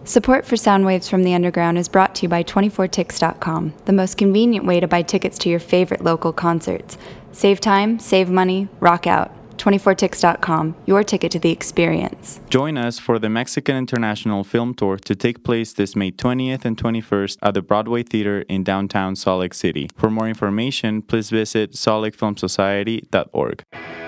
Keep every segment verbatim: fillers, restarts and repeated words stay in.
Support for Soundwaves from the Underground is brought to you by twenty-four ticks dot com, the most convenient way to buy tickets to your favorite local concerts. Save time, save money, rock out. twenty-four ticks dot com, your ticket to the experience. Join us for the Mexican International Film Tour to take place this May twentieth and twenty-first at the Broadway Theater in downtown Salt Lake City. For more information, please visit salt lake film society dot org.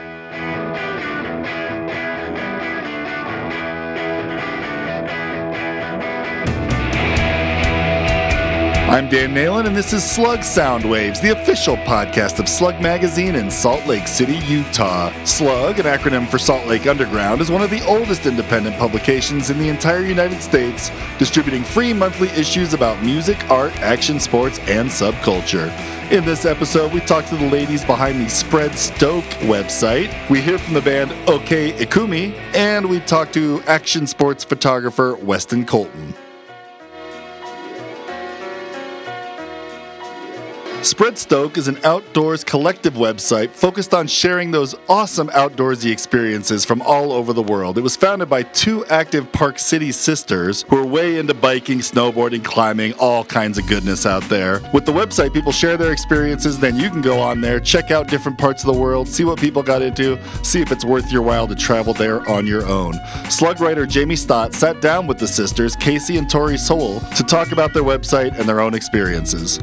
I'm Dan Nalen, and this is Slug Soundwaves, the official podcast of Slug Magazine in Salt Lake City, Utah. Slug, an acronym for Salt Lake Underground, is one of the oldest independent publications in the entire United States, distributing free monthly issues about music, art, action, sports, and subculture. In this episode, we talk to the ladies behind the Spread Stoke website. We hear from the band OK Ikumi, and we talk to action sports photographer Weston Colton. Spread Stoke is an outdoors collective website focused on sharing those awesome outdoorsy experiences from all over the world. It was founded by two active Park City sisters who are way into biking, snowboarding, climbing, all kinds of goodness out there. With the website, people share their experiences, then you can go on there, check out different parts of the world, see what people got into, see if it's worth your while to travel there on your own. Slug writer Jamie Stott sat down with the sisters, Casey and Tori Sowell, to talk about their website and their own experiences.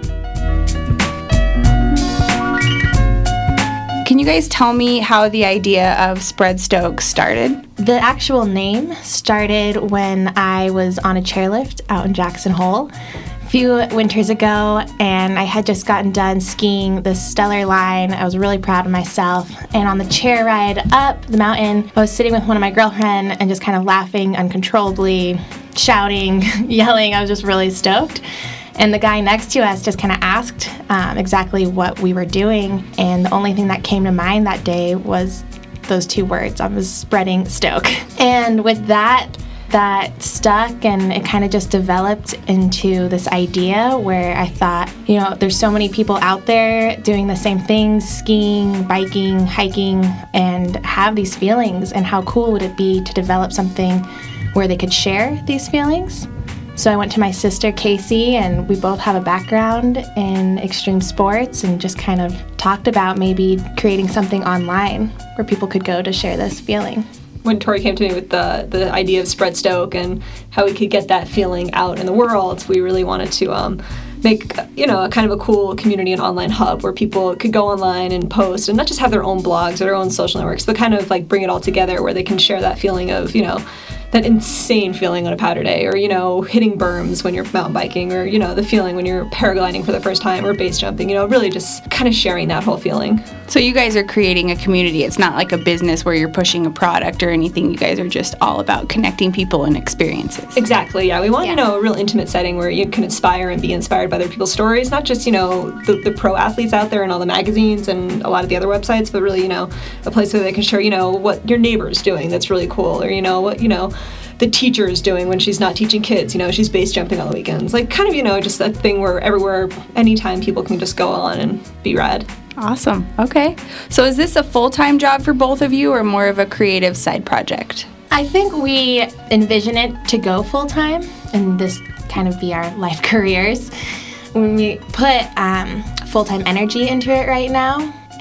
Can you guys tell me how the idea of Spread Stoke started? The actual name started when I was on a chairlift out in Jackson Hole a few winters ago, and I had just gotten done skiing the Stellar Line. I was really proud of myself, and on the chair ride up the mountain, I was sitting with one of my girlfriends and just kind of laughing uncontrollably, shouting, yelling. I was just really stoked. And the guy next to us just kind of asked um, exactly what we were doing, and the only thing that came to mind that day was those two words. I was spreading Stoke. And with that, that stuck, and it kind of just developed into this idea where I thought, you know, there's so many people out there doing the same things, skiing, biking, hiking, and have these feelings, and how cool would it be to develop something where they could share these feelings? So I went to my sister, Casey, and we both have a background in extreme sports, and just kind of talked about maybe creating something online where people could go to share this feeling. When Tori came to me with the, the idea of Spread Stoke and how we could get that feeling out in the world, we really wanted to um, make, you know, a kind of a cool community and online hub where people could go online and post and not just have their own blogs or their own social networks, but kind of like bring it all together where they can share that feeling of, you know, that insane feeling on a powder day, or, you know, hitting berms when you're mountain biking, or, you know, the feeling when you're paragliding for the first time, or base jumping, you know, really just kind of sharing that whole feeling. So you guys are creating a community. It's not like a business where you're pushing a product or anything. You guys are just all about connecting people and experiences. Exactly, yeah. We want, yeah. you know, a real intimate setting where you can inspire and be inspired by other people's stories, not just, you know, the, the pro athletes out there and all the magazines and a lot of the other websites, but really, you know, a place where they can share, you know, what your neighbor's doing that's really cool, or, you know, what, you know, the teacher is doing when she's not teaching kids, you know, she's base jumping on the weekends. Like, kind of, you know, just that thing where everywhere, anytime people can just go on and be rad. Awesome. Okay. So is this a full-time job for both of you, or more of a creative side project? I think we envision it to go full-time and this kind of be our life careers. When we put um, full-time energy into it right now,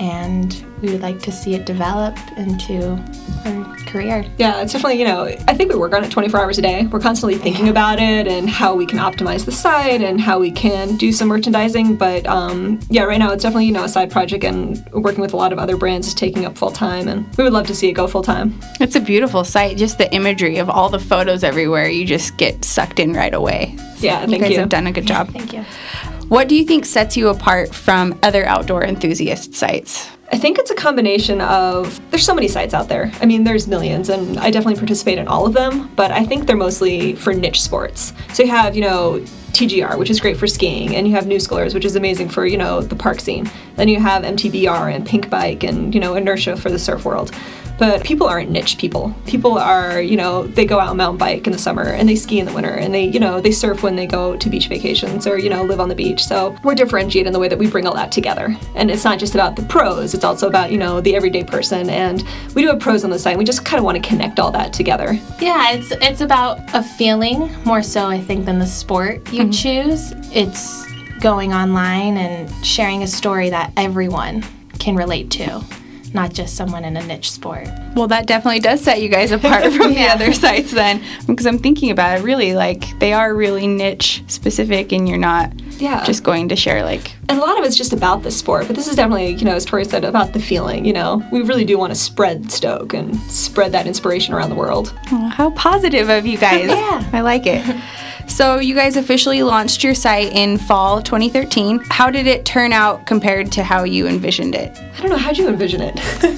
and we would like to see it develop into a career. Yeah, it's definitely, you know, I think we work on it twenty-four hours a day. We're constantly thinking about it and how we can optimize the site and how we can do some merchandising. But um, yeah, right now it's definitely, you know, a side project, and working with a lot of other brands is taking up full time, and we would love to see it go full time. It's a beautiful site. Just the imagery of all the photos everywhere, you just get sucked in right away. Yeah, thank you. You guys have done a good job. Thank you. What do you think sets you apart from other outdoor enthusiast sites? I think it's a combination of, there's so many sites out there. I mean, there's millions, and I definitely participate in all of them, but I think they're mostly for niche sports. So you have, you know, T G R, which is great for skiing, and you have New Schoolers, which is amazing for, you know, the park scene. Then you have M T B R and Pink Bike and, you know, Inertia for the surf world. But people aren't niche people. People are, you know, they go out and mountain bike in the summer, and they ski in the winter, and they, you know, they surf when they go to beach vacations, or, you know, live on the beach. So we're differentiated in the way that we bring all that together. And it's not just about the pros, it's it's also about, you know, the everyday person. And we do have pros on the site. And we just kind of want to connect all that together. Yeah, it's it's about a feeling more so, I think, than the sport you mm-hmm. choose. It's going online and sharing a story that everyone can relate to, not just someone in a niche sport. Well, that definitely does set you guys apart from yeah. the other sites then, because I'm thinking about it, really, like, they are really niche specific, and you're not yeah. just going to share, like... And a lot of it's just about the sport, but this is definitely, you know, as Tori said, about the feeling, you know. We really do want to spread Stoke and spread that inspiration around the world. Oh, how positive of you guys. Yeah. I like it. So you guys officially launched your site in fall twenty thirteen. How did it turn out compared to how you envisioned it? I don't know. How'd you envision it?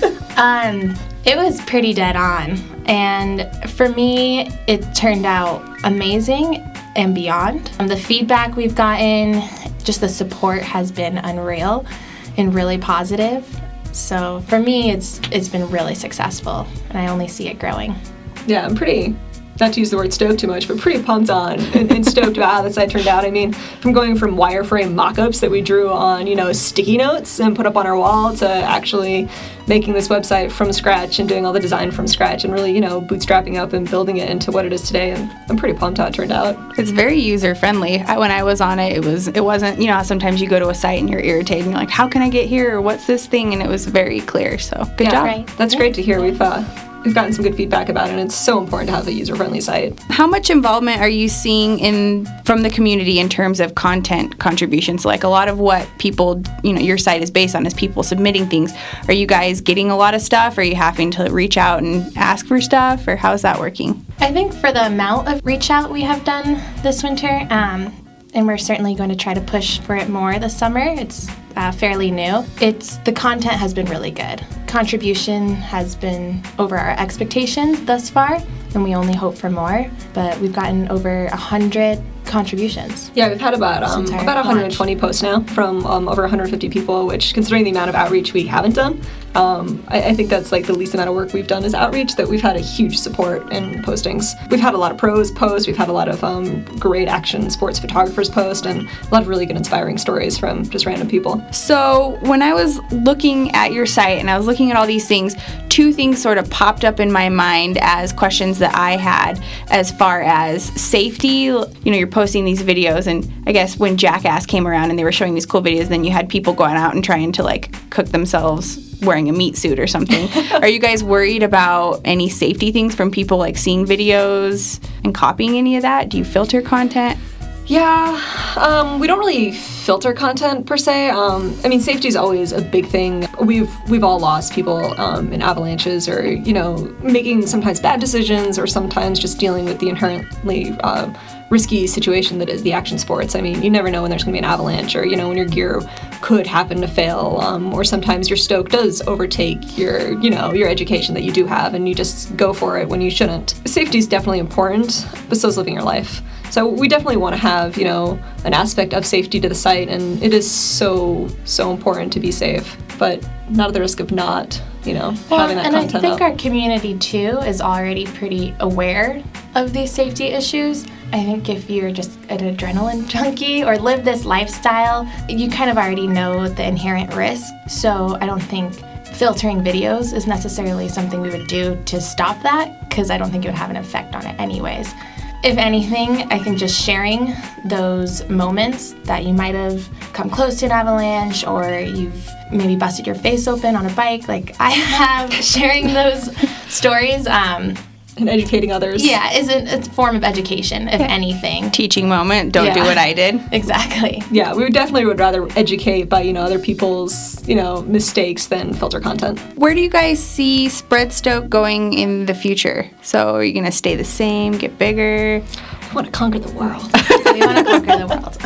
um, it was pretty dead on. And for me, it turned out amazing and beyond. Um, the feedback we've gotten, just the support has been unreal and really positive. So for me, it's it's been really successful, and I only see it growing. Yeah, I'm pretty... not to use the word stoked too much, but pretty pumped on and, and stoked about how the site turned out. I mean, from going from wireframe mock-ups that we drew on, you know, sticky notes and put up on our wall to actually making this website from scratch and doing all the design from scratch and really, you know, bootstrapping up and building it into what it is today. And I'm pretty pumped how it turned out. It's very user-friendly. I, when I was on it, it, was, it wasn't, you know, sometimes you go to a site and you're irritated and you're like, how can I get here? Or what's this thing? And it was very clear. So good yeah, job. Right. That's great to hear. We've uh, We've gotten some good feedback about it, and it's so important to have a user-friendly site. How much involvement are you seeing in from the community in terms of content contributions? Like a lot of what people, you know, your site is based on is people submitting things. Are you guys getting a lot of stuff? Are you having to reach out and ask for stuff, or how's that working? I think for the amount of reach out we have done this winter, um, and we're certainly going to try to push for it more this summer. It's uh, fairly new. It's the content has been really good. Contribution has been over our expectations thus far, and we only hope for more. But we've gotten over a hundred contributions. Yeah, we've had about um, about one hundred twenty posts now from um, over one hundred fifty people, which, considering the amount of outreach we haven't done, um, I, I think that's like the least amount of work we've done is outreach, that we've had a huge support in postings. We've had a lot of pros post, we've had a lot of um, great action sports photographers post, and a lot of really good inspiring stories from just random people. So when I was looking at your site and I was looking at all these things, two things sort of popped up in my mind as questions that I had as far as safety. You know, you're posting these videos, and I guess when Jackass came around and they were showing these cool videos, then you had people going out and trying to like cook themselves wearing a meat suit or something. Are you guys worried about any safety things from people like seeing videos and copying any of that? Do you filter content? Yeah, um, we don't really filter content per se. Um, I mean, safety is always a big thing. We've we've all lost people um, in avalanches, or you know, making sometimes bad decisions, or sometimes just dealing with the inherently uh, risky situation that is the action sports. I mean, you never know when there's going to be an avalanche, or you know, when your gear could happen to fail, um, or sometimes your stoke does overtake your, you know, your education that you do have, and you just go for it when you shouldn't. Safety is definitely important, but so is living your life. So we definitely want to have, you know, an aspect of safety to the site, and it is so, so important to be safe, but not at the risk of not, you know, well, having that and content I think up. Our community, too, is already pretty aware of these safety issues. I think if you're just an adrenaline junkie or live this lifestyle, you kind of already know the inherent risk. So I don't think filtering videos is necessarily something we would do to stop that, because I don't think it would have an effect on it anyways. If anything, I think just sharing those moments that you might have come close to an avalanche, or you've maybe busted your face open on a bike, like I have, sharing those stories. Um, and educating others. Yeah, is a, a form of education, if anything. Teaching moment, don't yeah. do what I did. Exactly. Yeah, we would definitely would rather educate by, you know, other people's, you know, mistakes than filter content. Where do you guys see Spread Stoke going in the future? So are you going to stay the same, get bigger? We want to conquer the world. We want to conquer the world.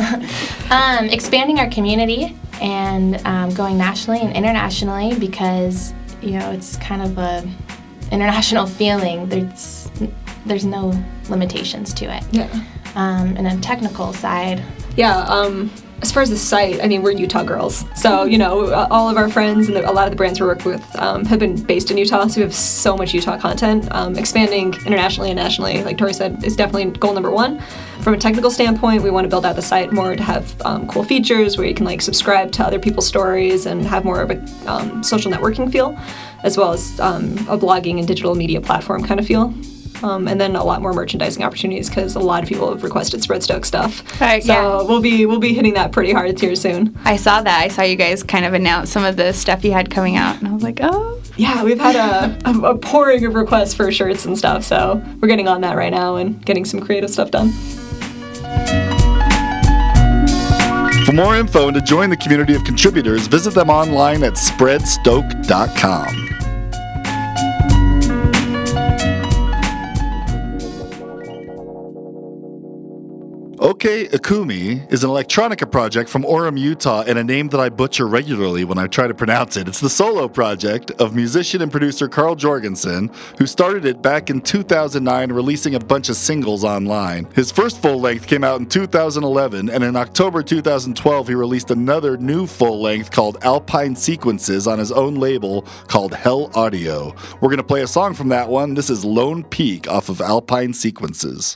um, expanding our community and um, going nationally and internationally, because, you know, it's kind of a international feeling. There's there's no limitations to it. Yeah. Um, and a technical side. Yeah. Um, as far as the site, I mean, we're Utah girls. So, you know, all of our friends and the, a lot of the brands we work with um, have been based in Utah, so we have so much Utah content. Um, expanding internationally and nationally, like Tori said, is definitely goal number one. From a technical standpoint, we want to build out the site more to have um, cool features where you can like subscribe to other people's stories and have more of a um, social networking feel, as well as um, a blogging and digital media platform kind of feel. Um, and then a lot more merchandising opportunities because a lot of people have requested Spread Stoke stuff. Right, so yeah. we'll be we'll be hitting that pretty hard here soon. I saw that. I saw you guys kind of announce some of the stuff you had coming out, and I was like, oh. Yeah, we've had a, a, a pouring of requests for shirts and stuff, so we're getting on that right now and getting some creative stuff done. For more info and to join the community of contributors, visit them online at spread stoke dot com. OK Ikumi is an electronica project from Orem, Utah, and a name that I butcher regularly when I try to pronounce it. It's the solo project of musician and producer Carl Jorgensen, who started it back in two thousand nine, releasing a bunch of singles online. His first full-length came out in two thousand eleven, and in October two thousand twelve, he released another new full-length called Alpine Sequences on his own label called Hell Audio. We're going to play a song from that one. This is Lone Peak off of Alpine Sequences.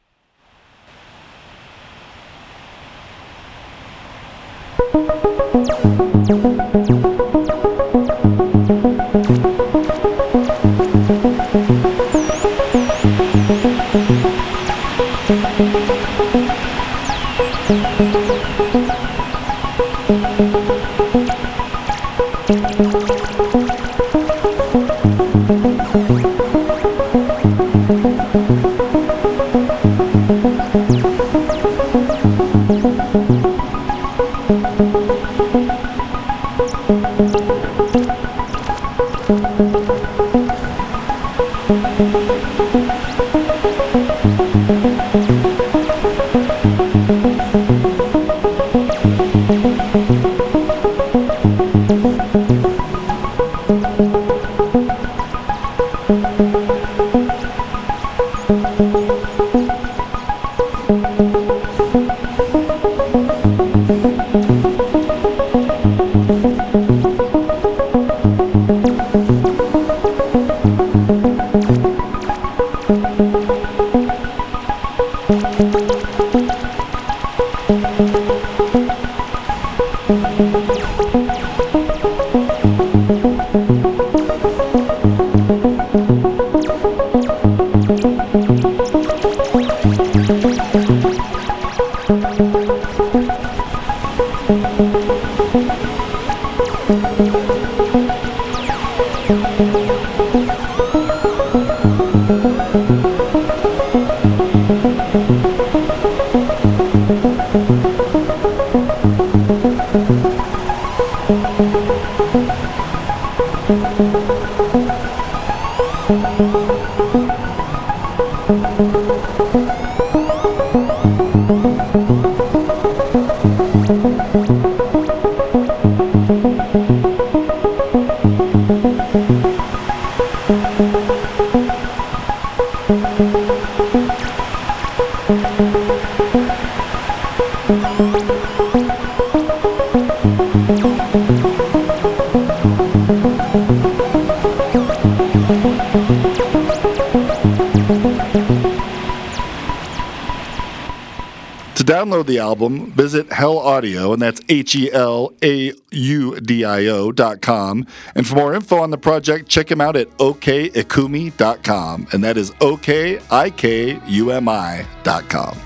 Download the album, visit Hell Audio, and that's H E L A U D I O dot com. And for more info on the project, check him out at O K Ikumi dot com. And that is O K I K U M I dot com.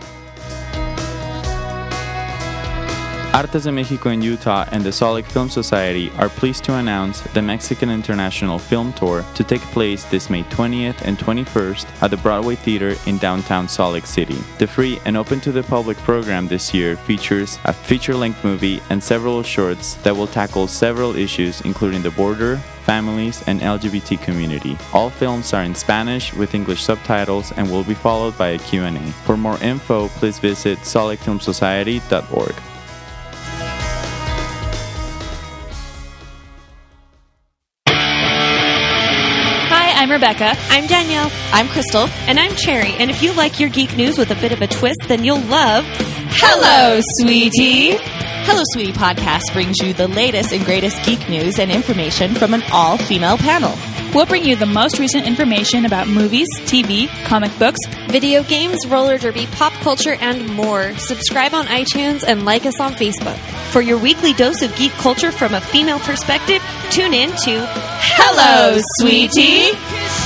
Artes de Mexico in Utah and the Solid Film Society are pleased to announce the Mexican International Film Tour to take place this May twentieth and twenty-first at the Broadway Theater in downtown Salt Lake City. The free and open to the public program this year features a feature-length movie and several shorts that will tackle several issues including the border, families, and L G B T community. All films are in Spanish with English subtitles and will be followed by a Q and A. For more info, please visit solid film society dot org. I'm Rebecca. I'm Danielle. I'm Crystal. And I'm Cherry. And if you like your geek news with a bit of a twist, then you'll love Hello, sweetie. Hello, Sweetie Podcast brings you the latest and greatest geek news and information from an all-female panel. We'll bring you the most recent information about movies, T V, comic books, video games, roller derby, pop culture, and more. Subscribe on iTunes and like us on Facebook. For your weekly dose of geek culture from a female perspective, tune in to Hello, sweetie.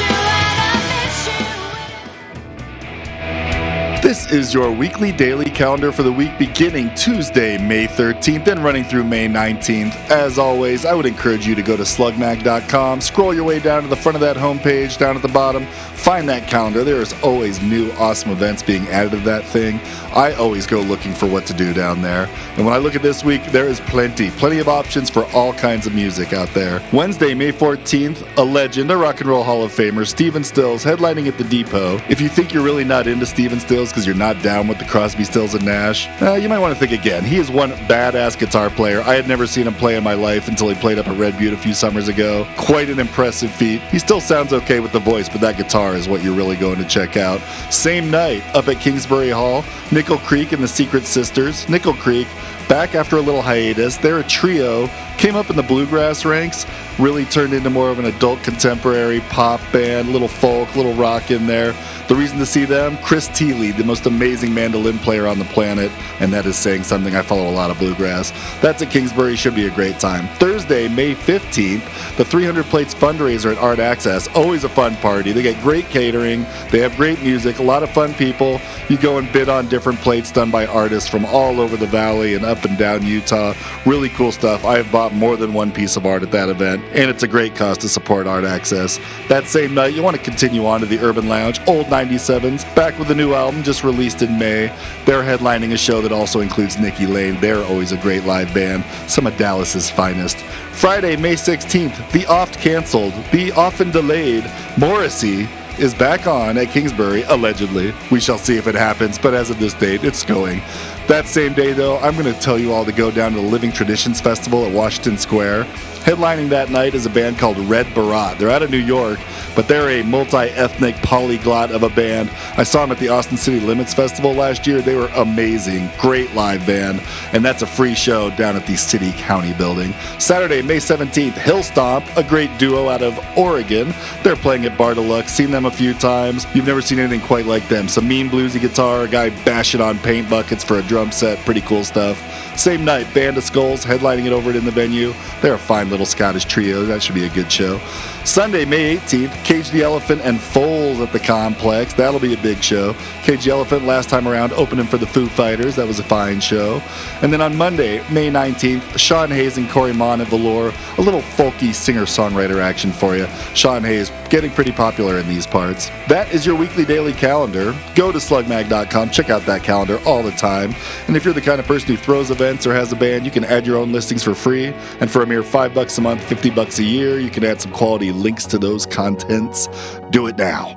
This is your weekly daily calendar for the week beginning Tuesday, May thirteenth and running through May nineteenth. As always, I would encourage you to go to slug mag dot com, scroll your way down to the front of that homepage, down at the bottom, find that calendar. There is always new awesome events being added to that thing. I always go looking for what to do down there. And when I look at this week, there is plenty, plenty of options for all kinds of music out there. Wednesday, May fourteenth, a legend, a rock and roll Hall of Famer, Stephen Stills, headlining at the Depot. If you think you're really not into Stephen Stills because you're not down with the Crosby, Stills, and Nash, uh, you might want to think again. He is one badass guitar player. I had never seen him play in my life until he played up at Red Butte a few summers ago. Quite an impressive feat. He still sounds okay with the voice, but that guitar is what you're really going to check out. Same night, up at Kingsbury Hall, Nickel Creek and the Secret Sisters. Nickel Creek, back after a little hiatus. They're a trio, came up in the bluegrass ranks, really turned into more of an adult contemporary pop band, little folk, little rock in there. The reason to see them, Chris Thile, the most amazing mandolin player on the planet, and that is saying something. I follow a lot of bluegrass. That's at Kingsbury, should be a great time. Thursday, May fifteenth, the three hundred Plates fundraiser at Art Access. Always a fun party. They get great catering, they have great music, a lot of fun people. You go and bid on different plates done by artists from all over the valley and up and down Utah. Really cool stuff. I have bought more than one piece of art at that event, and it's a great cause to support Art Access. That same night, you want to continue on to the Urban Lounge, Old ninety-sevens, back with a new album just released in May. They're headlining a show that also includes Nikki Lane. They're always a great live band, some of Dallas's finest. Friday, May sixteenth, the oft-canceled, the often delayed Morrissey is back on at Kingsbury, allegedly. We shall see if it happens, but as of this date, it's going. That same day, though, I'm going to tell you all to go down to the Living Traditions Festival at Washington Square. Headlining that night is a band called Red Barat. They're out of New York, but they're a multi-ethnic polyglot of a band. I saw them at the Austin City Limits Festival last year. They were amazing. Great live band. And that's a free show down at the City County building. Saturday, May seventeenth, Hill Stomp, a great duo out of Oregon. They're playing at Bar Deluxe. Seen them a few times. You've never seen anything quite like them. Some mean bluesy guitar, a guy bashing on paint buckets for a drum set. Pretty cool stuff. Same night, Band of Skulls headlining it over it in the venue. They're a fine little Scottish trio. That should be a good show. Sunday, May eighteenth, Cage the Elephant and Foals at the Complex. That'll be a big show. Cage the Elephant last time around opening for the Foo Fighters. That was a fine show. And then on Monday, May nineteenth, Sean Hayes and Corey Mon at Velour. A little folky singer-songwriter action for you. Sean Hayes getting pretty popular in these parts. That is your weekly daily calendar. Go to slug mag dot com. Check out that calendar all the time. And if you're the kind of person who throws events or has a band, you can add your own listings for free. And for a mere five bucks a month, fifty bucks a year, you can add some quality links to those contents. Do it now.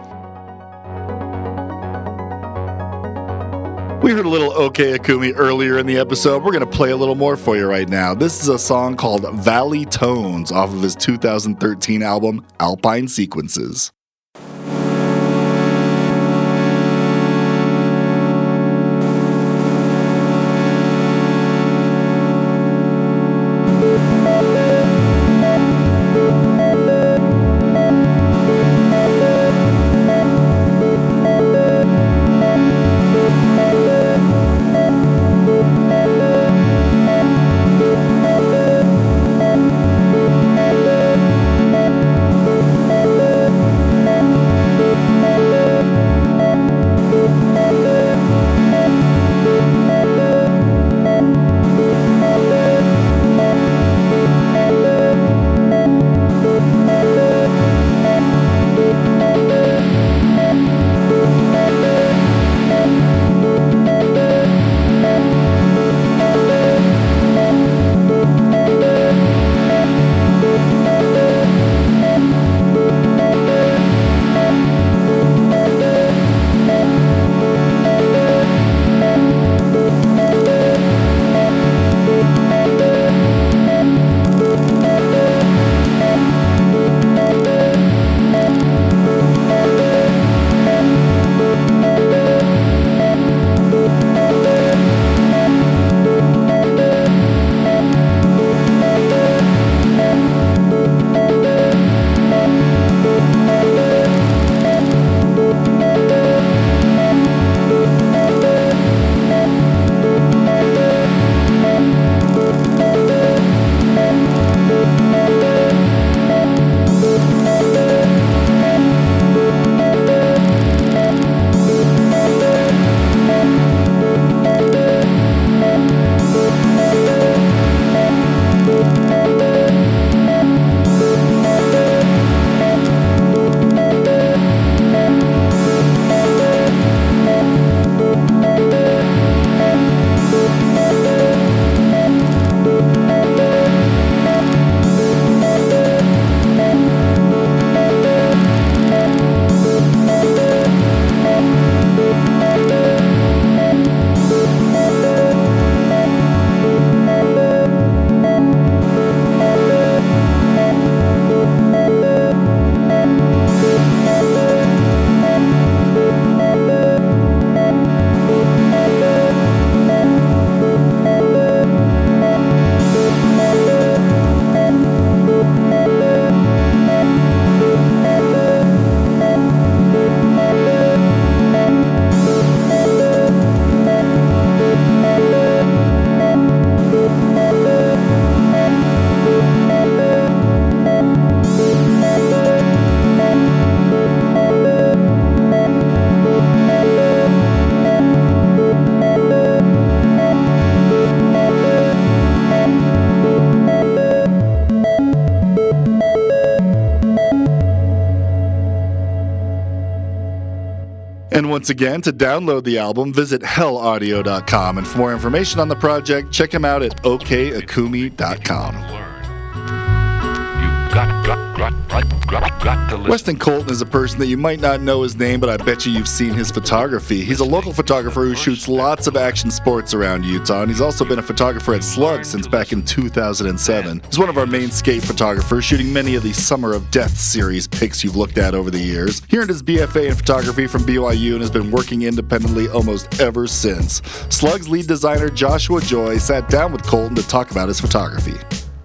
We heard a little OK Akumi earlier in the episode. We're going to play a little more for you right now. This is a song called Valley Tones off of his two thousand thirteen album, Alpine Sequences. once again, to download the album, visit hell audio dot com. And for more information on the project, check him out at o k akumi dot com. Got, got, got, got, got, got to listen. Weston Colton is a person that you might not know his name, but I bet you you've seen his photography. He's a local photographer who shoots lots of action sports around Utah, and he's also been a photographer at Slug since back in two thousand seven. He's one of our main skate photographers, shooting many of the Summer of Death series pics you've looked at over the years. He earned his B F A in photography from B Y U and has been working independently almost ever since. Slug's lead designer Joshua Joy sat down with Colton to talk about his photography.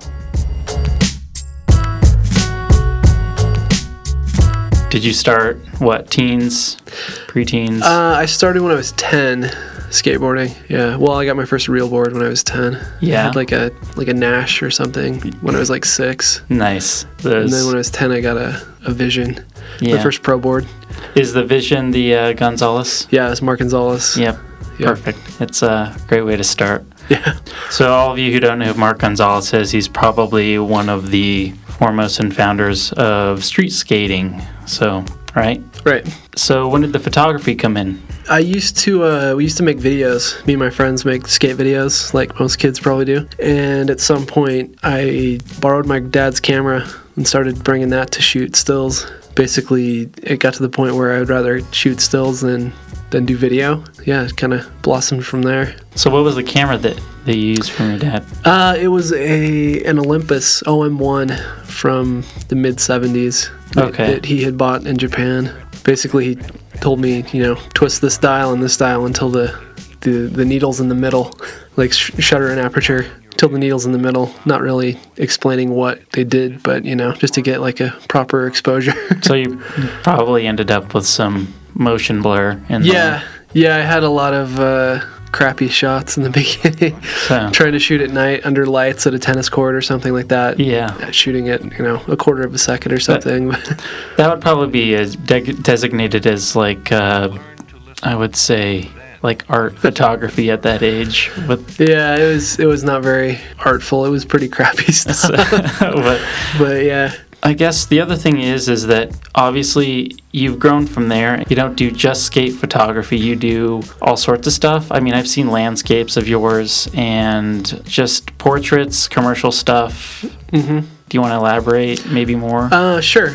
Did you start, what, teens, preteens? Uh, I started when I was ten, skateboarding. Yeah. Well, I got my first real board when I was ten. Yeah. I had like a like a Nash or something when I was like six. Nice. Those... And then when I was ten, I got a, a Vision. Yeah. My first pro board. Is the Vision the uh, Gonzalez? Yeah, it's Mark Gonzalez. Yep. Yep. Perfect. It's a great way to start. Yeah. So all of you who don't know who Mark Gonzalez is, he's probably one of the foremost and founders of street skating. So, right? Right. So when did the photography come in? I used to, uh, we used to make videos. Me and my friends make skate videos, like most kids probably do. And at some point, I borrowed my dad's camera and started bringing that to shoot stills. Basically, it got to the point where I would rather shoot stills than, than do video. Yeah, it kind of blossomed from there. So what was the camera that they used from your dad? Uh, it was a an Olympus O M one from the mid seventies okay. that, that he had bought in Japan. Basically, he told me, you know, twist this dial and this dial until the, the, the needle's in the middle, like sh- shutter and aperture, till the needle's in the middle. Not really explaining what they did, but, you know, just to get like a proper exposure. So you probably ended up with some motion blur. In yeah, the... yeah, I had a lot of uh, crappy shots in the beginning. So. Trying to shoot at night under lights at a tennis court or something like that. Yeah. Shooting at, you know, a quarter of a second or something. That, that would probably be as de- designated as like, uh, I would say, like art photography at that age. With yeah, it was it was not very artful. It was pretty crappy stuff. but, but yeah. I guess the other thing is, is that obviously you've grown from there. You don't do just skate photography. You do all sorts of stuff. I mean, I've seen landscapes of yours and just portraits, commercial stuff. Mm-hmm. Do you want to elaborate maybe more? Uh, sure.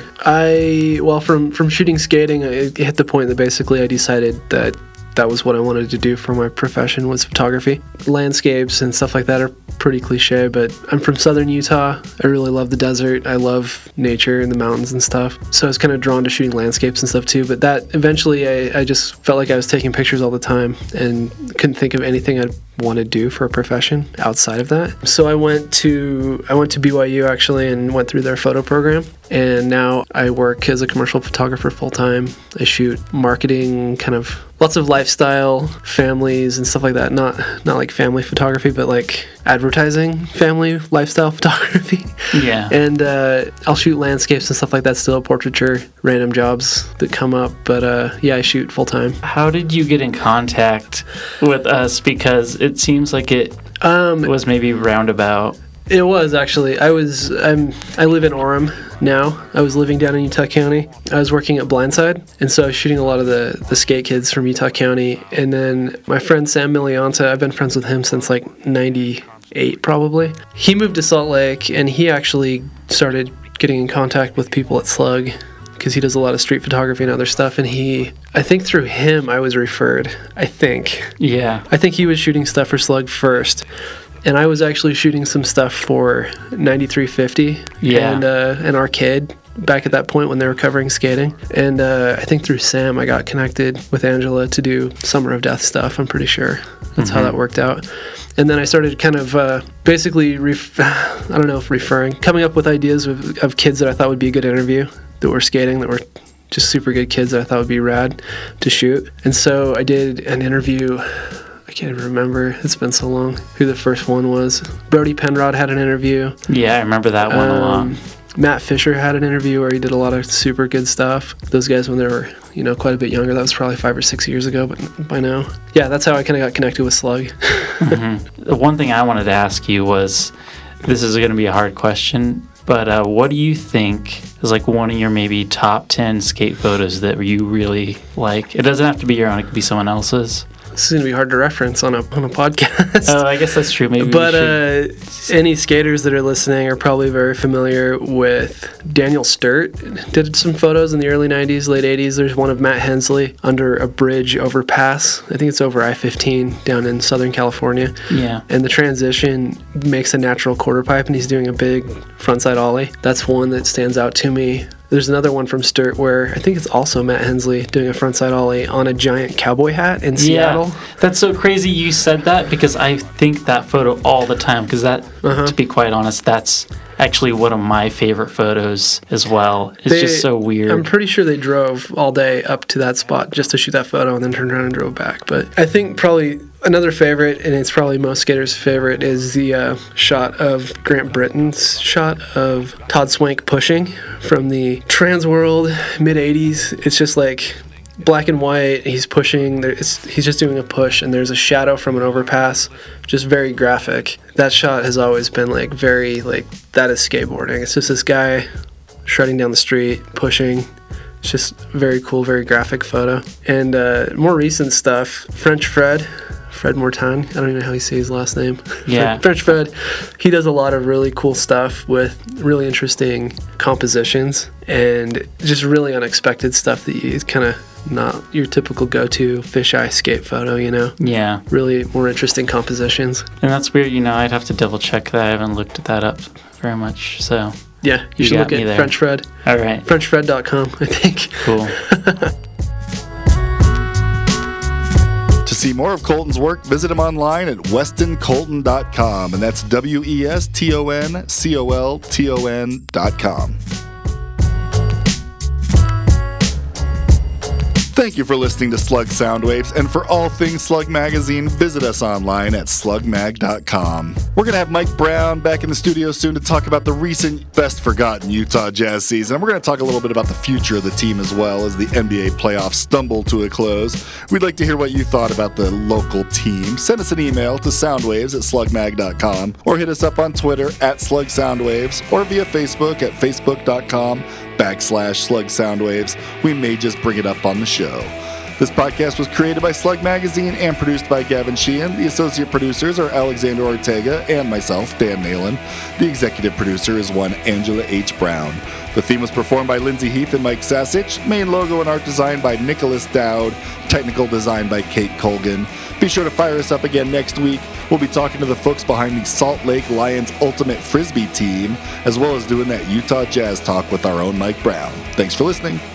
I, well, from, from shooting skating, it hit the point that basically I decided that that was what I wanted to do for my profession, was photography. Landscapes and stuff like that are pretty cliche, but I'm from southern Utah. I really love the desert. I love nature and the mountains and stuff. So I was kind of drawn to shooting landscapes and stuff too, but that eventually I, I just felt like I was taking pictures all the time and couldn't think of anything I'd want to do for a profession outside of that. So I went to I went to B Y U actually and went through their photo program. And now I work as a commercial photographer full-time. I shoot marketing, kind of lots of lifestyle, families and stuff like that. Not not like family photography, but like advertising, family, lifestyle photography. Yeah. And uh, I'll shoot landscapes and stuff like that still, portraiture, random jobs that come up. But uh, yeah, I shoot full-time. How did you get in contact with us? Because it seems like it um, was maybe roundabout. It was actually. I was. I'm. I live in Orem now. I was living down in Utah County. I was working at Blindside, and so I was shooting a lot of the the skate kids from Utah County. And then my friend Sam Milianta, I've been friends with him since like ninety-eight probably. He moved to Salt Lake, and he actually started getting in contact with people at Slug because he does a lot of street photography and other stuff. And he, I think through him, I was referred. I think. Yeah. I think he was shooting stuff for Slug first. And I was actually shooting some stuff for ninety-three fifty yeah. and uh, an arcade back at that point when they were covering skating. And uh, I think through Sam, I got connected with Angela to do Summer of Death stuff, I'm pretty sure. That's mm-hmm. how that worked out. And then I started kind of uh, basically, ref- I don't know if referring, coming up with ideas of, of kids that I thought would be a good interview, that were skating, that were just super good kids that I thought would be rad to shoot. And so I did an interview. I can't even remember. It's been so long. Who the first one was. Brody Penrod had an interview. Yeah, I remember that one um, a lot. Matt Fisher had an interview where he did a lot of super good stuff. Those guys when they were, you know, quite a bit younger. That was probably five or six years ago, but by now. Yeah, that's how I kind of got connected with Slug. mm-hmm. The one thing I wanted to ask you was, this is going to be a hard question. But uh, what do you think is like one of your maybe top ten skate photos that you really like? It doesn't have to be your own; it could be someone else's. This is going to be hard to reference on a on a podcast. Oh, I guess that's true. Maybe but uh, any skaters that are listening are probably very familiar with Daniel Sturt. Did some photos in the early nineties, late eighties. There's one of Matt Hensley under a bridge overpass. I think it's over I fifteen down in Southern California. Yeah. And the transition makes a natural quarter pipe, and he's doing a big frontside ollie. That's one that stands out to me. There's another one from Sturt where I think it's also Matt Hensley doing a frontside ollie on a giant cowboy hat in Seattle. Yeah, that's so crazy you said that because I think that photo all the time because that, uh-huh. to be quite honest, that's actually one of my favorite photos as well. It's they, just so weird. I'm pretty sure they drove all day up to that spot just to shoot that photo and then turned around and drove back. But I think probably another favorite, and it's probably most skaters' favorite, is the uh, shot of Grant Britton's shot of Todd Swank pushing from the Trans World mid eighties. It's just like black and white. He's pushing. There, it's, he's just doing a push, and there's a shadow from an overpass. Just very graphic. That shot has always been like very like that is skateboarding. It's just this guy shredding down the street, pushing. It's just very cool, very graphic photo. And uh, more recent stuff, French Fred. Fred Mortan. I don't even know how you say his last name. Yeah. French Fred. He does a lot of really cool stuff with really interesting compositions and just really unexpected stuff that is kind of not your typical go-to fisheye skate photo, you know? Yeah. Really more interesting compositions. And that's weird, you know, I'd have to double check that. I haven't looked that up very much, so. Yeah, you, you should look at there. French Fred. All right. French Fred dot com, I think. Cool. To see more of Colton's work, visit him online at weston colton dot com, and that's W E S T O N C O L T O N dot com. Thank you for listening to Slug Soundwaves, and for all things Slug Magazine, visit us online at slug mag dot com. We're going to have Mike Brown back in the studio soon to talk about the recent Best Forgotten Utah Jazz season. And we're going to talk a little bit about the future of the team as well as the N B A playoffs stumble to a close. We'd like to hear what you thought about the local team. Send us an email to soundwaves at slug mag dot com or hit us up on Twitter at Slug Soundwaves or via Facebook at facebook dot com backslash Slug Soundwaves. We may just bring it up on the show. This podcast was created by Slug Magazine and produced by Gavin Sheehan. The associate producers are Alexander Ortega and myself, Dan Nalen. The executive producer is one Angela H. Brown. The theme was performed by Lindsay Heath and Mike Sasich. Main logo and art design by Nicholas Dowd. Technical design by Kate Colgan. Be sure to fire us up again next week. We'll be talking to the folks behind the Salt Lake Lions Ultimate Frisbee team, as well as doing that Utah Jazz talk with our own Mike Brown. Thanks for listening.